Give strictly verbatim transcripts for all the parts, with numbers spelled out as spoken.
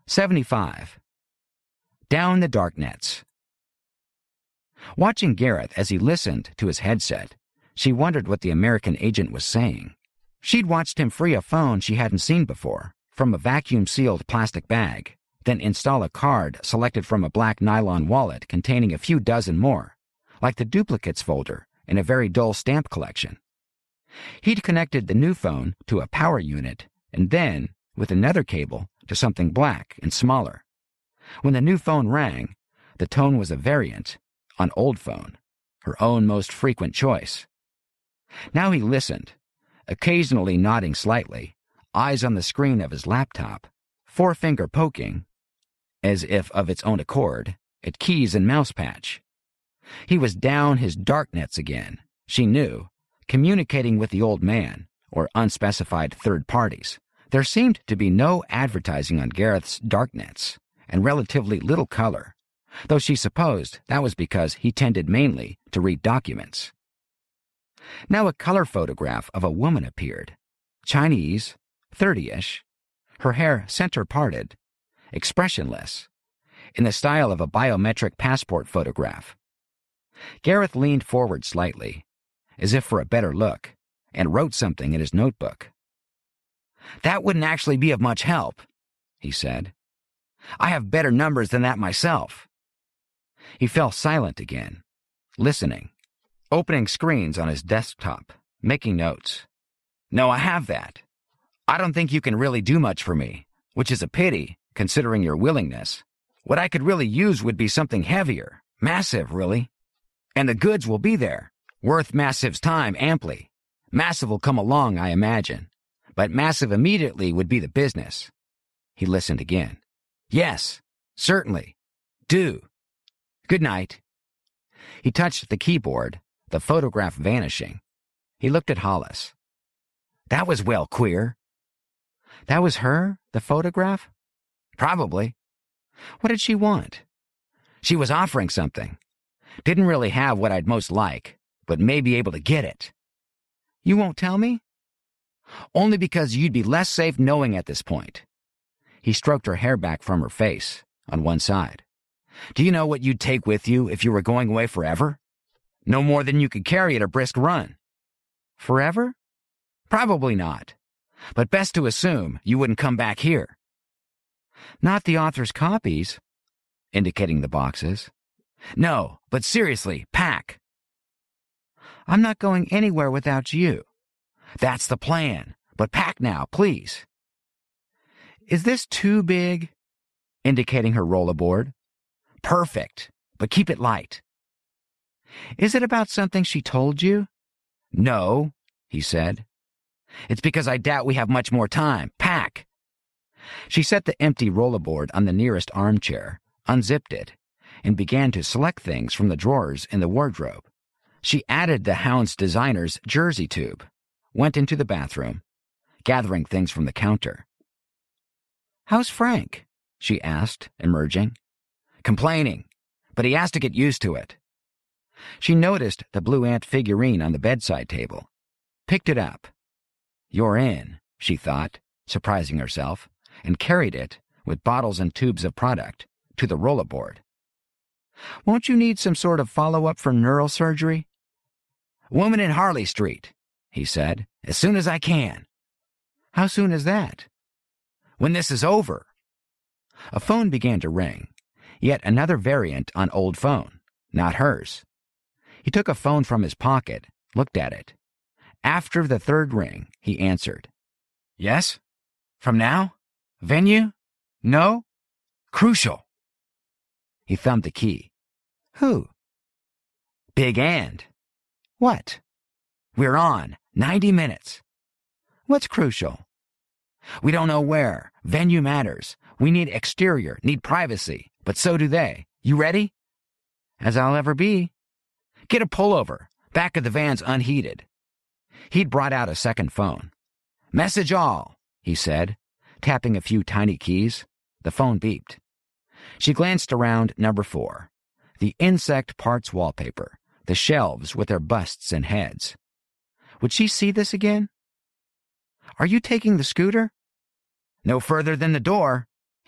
seventy-five. Down the darknets. Watching Gareth as he listened to his headset, she wondered what the American agent was saying. She'd watched him free a phone she hadn't seen before from a vacuum-sealed plastic bag, then install a card selected from a black nylon wallet containing a few dozen more, like the duplicates folder in a very dull stamp collection. He'd connected the new phone to a power unit and then, with another cable, to something black and smaller. When the new phone rang, the tone was a variant on old phone, her own most frequent choice. Now he listened, occasionally nodding slightly, eyes on the screen of his laptop, forefinger poking, as if of its own accord, at keys and mouse patch. He was down his darknets again, she knew, communicating with the old man, or unspecified third parties. There seemed to be no advertising on Gareth's darknets, and relatively little color, though she supposed that was because he tended mainly to read documents. Now a color photograph of a woman appeared, Chinese, thirty-ish, her hair center-parted, expressionless, in the style of a biometric passport photograph. Gareth leaned forward slightly, as if for a better look, and wrote something in his notebook. "That wouldn't actually be of much help," he said. "I have better numbers than that myself." He fell silent again, listening, opening screens on his desktop, making notes. "No, I have that. I don't think you can really do much for me, which is a pity, considering your willingness. What I could really use would be something heavier, massive, really. And the goods will be there, worth Massive's time amply. Massive will come along, I imagine. But Massive immediately would be the business." He listened again. "Yes, certainly. Do. Good night." He touched the keyboard, the photograph vanishing. He looked at Hollis. "That was well queer." That was her, the photograph? Probably. What did she want? She was offering something. Didn't really have what I'd most like, but may be able to get it. You won't tell me? Only because you'd be less safe knowing at this point. He stroked her hair back from her face, on one side. Do you know what you'd take with you if you were going away forever? No more than you could carry at a brisk run. Forever? Probably not. But best to assume you wouldn't come back here. Not the author's copies, indicating the boxes. No, but seriously, pack. I'm not going anywhere without you. That's the plan, but pack now, please. Is this too big? Indicating her rollaboard. Perfect, but keep it light. Is it about something she told you? No, he said. It's because I doubt we have much more time. Pack. She set the empty rollaboard on the nearest armchair, unzipped it, and began to select things from the drawers in the wardrobe. She added the Hound's designer's jersey tube, went into the bathroom, gathering things from the counter. How's Frank? She asked, emerging. Complaining, but he has to get used to it. She noticed the blue ant figurine on the bedside table, picked it up. You're in, she thought, surprising herself, and carried it, with bottles and tubes of product, to the rollaboard. Won't you need some sort of follow-up for neural surgery? Woman in Harley Street, he said, as soon as I can. How soon is that? When this is over. A phone began to ring, yet another variant on old phone, not hers. He took a phone from his pocket, looked at it. After the third ring, he answered. Yes? From now? Venue? No? Crucial. He thumbed the key. Who? Big And. What? We're on. Ninety minutes. What's crucial? We don't know where. Venue matters. We need exterior, need privacy, but so do they. You ready? As I'll ever be. Get a pullover. Back of the van's unheated. He'd brought out a second phone. Message all, he said, tapping a few tiny keys. The phone beeped. She glanced around number four. The insect parts wallpaper, the shelves with their busts and heads. Would she see this again? Are you taking the scooter? No further than the door,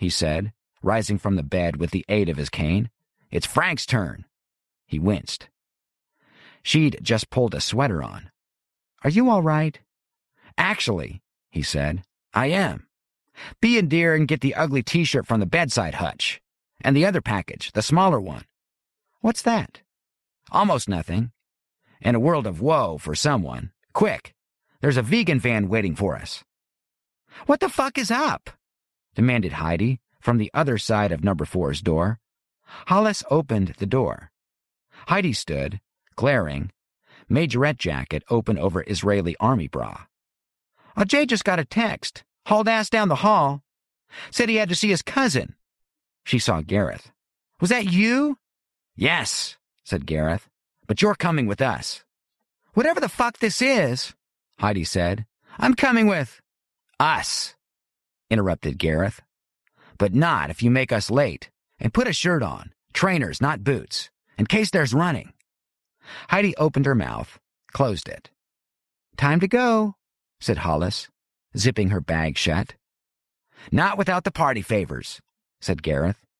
he said, rising from the bed with the aid of his cane. It's Frank's turn. He winced. She'd just pulled a sweater on. Are you all right? Actually, he said, I am. Be a dear and get the ugly t-shirt from the bedside hutch. And the other package, the smaller one. What's that? Almost nothing. In a world of woe for someone. Quick, there's a vegan van waiting for us. What the fuck is up? Demanded Heidi from the other side of number four's door. Hollis opened the door. Heidi stood, glaring, majorette jacket open over Israeli army bra. Oh, Jay just got a text. Hauled ass down the hall. Said he had to see his cousin. She saw Gareth. Was that you? Yes, said Gareth. But you're coming with us. Whatever the fuck this is, Heidi said. I'm coming with us, interrupted Gareth. But not if you make us late. And put a shirt on. Trainers, not boots. In case there's running. Heidi opened her mouth, closed it. Time to go, said Hollis, zipping her bag shut. Not without the party favors, said Gareth.